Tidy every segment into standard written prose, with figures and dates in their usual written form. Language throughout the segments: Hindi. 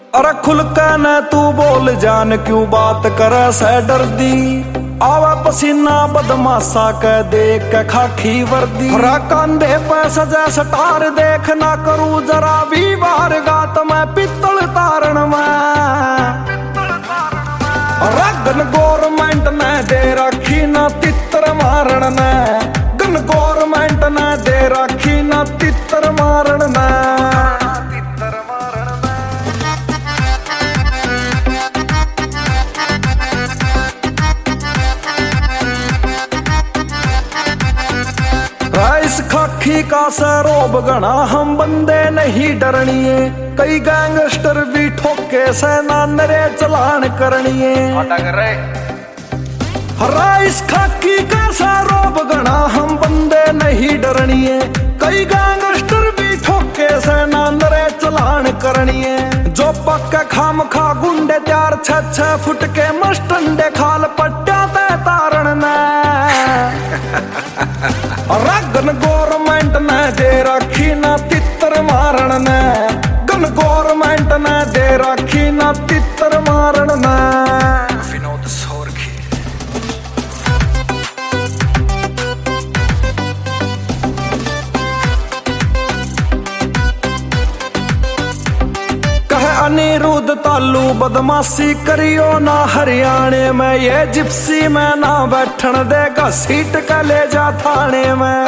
अरे खुल के न तू बोल जान क्यों बात करे से डरदी। आवा पसीना बदमाशा के देख के खाकी वर्दी। कंधे पे सजा सटार देख ना करूं जरा भी बाहर गात मैं पित्तल तारण में। गन गवर्नमेंट ने दे रखी ना तितर मारण ने। गन गवर्नमेंट ने दे रखी ना तितर मारण ने। इस खाकी का सरोब गणा हम बंदे नहीं डरनिए। कई गैंगस्टर भी ठोके से ना नरे चलान करनिए। हरा इस खाकी का सरोब गणा हम बंदे नहीं डरनिए। कई गैंगस्टर भी ठोके से ना नरे चलान करनिए। जो पक्का खाम खा गुंडे त्यार 6-6 फुट के मस्टंडे खाल पट्टा ते तारण ने। गन गवर्नमेंट ने दे रखी ना तितर मारण ने। गन गवर्नमेंट ने दे रखी ना तितर मारण ने। विनोद सोरखी कहे अनिरुद्ध तालू बदमाशी करियो ना हरियाणे में। ये जिप्सी में ना बैठन देगा सीट का ले जा थाने में।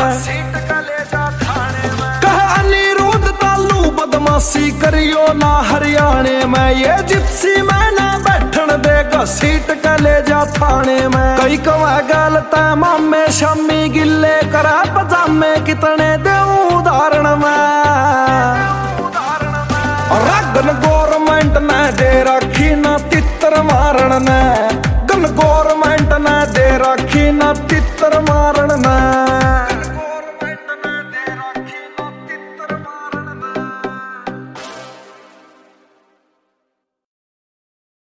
कहे अनिरुद्ध तालू बदमाशी करियो ना हरियाणे में। ये जिप्सी में ना बैठन देगा सीट का ले जा थाने में। कई कवा गलत मामे शामी गिल्ले करा पजामे कितने दे उदाहरण में। गन गवर्नमेंट ने दे रखी ना तितर मारण ने। गन गवर्नमेंट ने दे रखी ना